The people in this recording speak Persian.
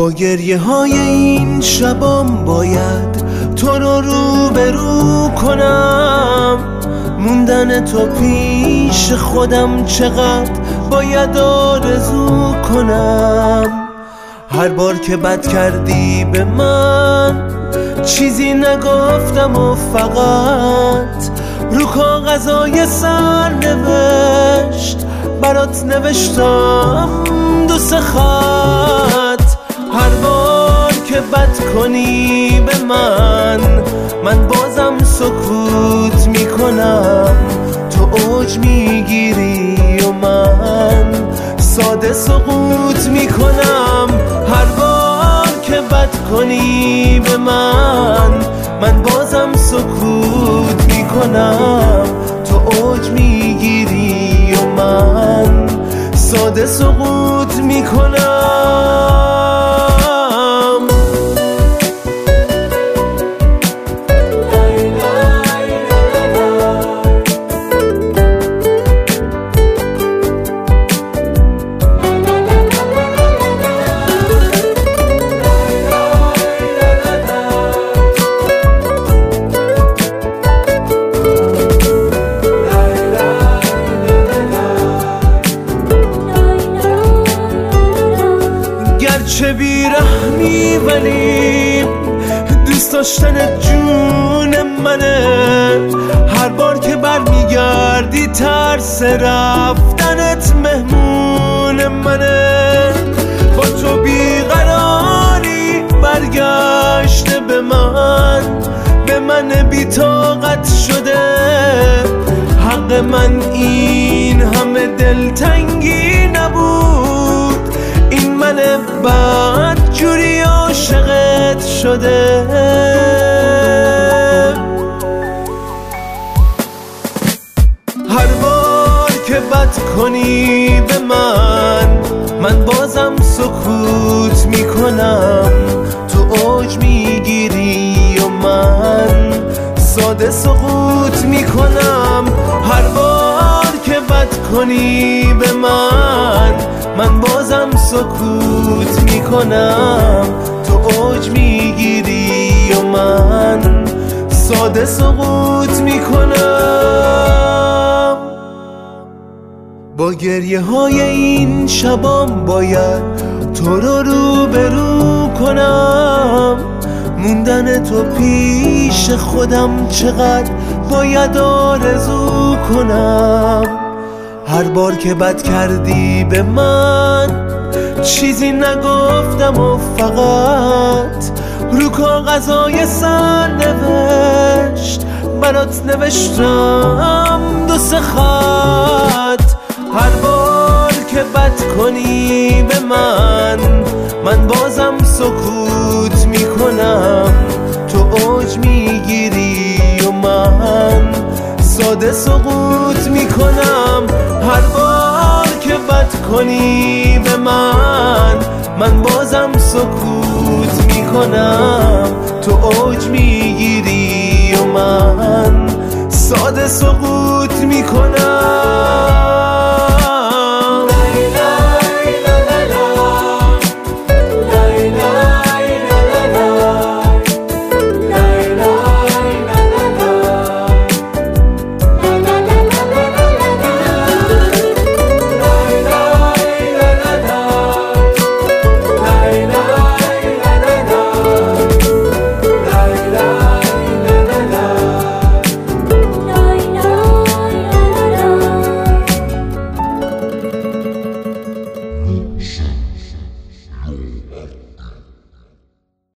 با گریه های این شبام باید تو رو روبرو کنم. موندن تو پیش خودم چقدر باید آرزو کنم. هر بار که بد کردی به من چیزی نگفتم و فقط رو کاغذای سرنوشت برات نوشتم دو سه خط. هر بار که بد کنی به من بازم سکوت میکنم. تو اوج میگیری و من ساده سقوط میکنم. هر بار که بد کنی به من بازم سکوت میکنم. تو اوج میگیری و من ساده سقوط میکنم. چه بیرحمی ولی دوست داشتن جون منه. هر بار که برمیگردی ترس رفتنت مهمون منه. با تو بیقراری برگشته به من بی طاقت شده. حق من این همه دلتنگی نبود. این من بد جوری عاشقت شده. هر بار که بد کنی به من بازم سکوت میکنم. تو اوج میگیری و من ساده سقوط میکنم. هر بار که بد کنی به من بازم سکوت میکنم. تو اوج میگیری و من ساده سقوط میکنم. با گریه های این شبام باید تو رو روبرو کنم. موندن تو پیش خودم چقدر باید آرزو کنم. هر بار که بد کردی به من چیزی نگفتم و فقط رو کاغذای سرنوشت برات نوشتم دو سه خط. هر بار که بد کنی به من بازم سکوت میکنم. تو اوج میگیری و من ساده سقوط میکنم. هر بار که بد کنی به من بازم سکوت میکنم. تو اوج میگیری و من ساده سقوط میکنم.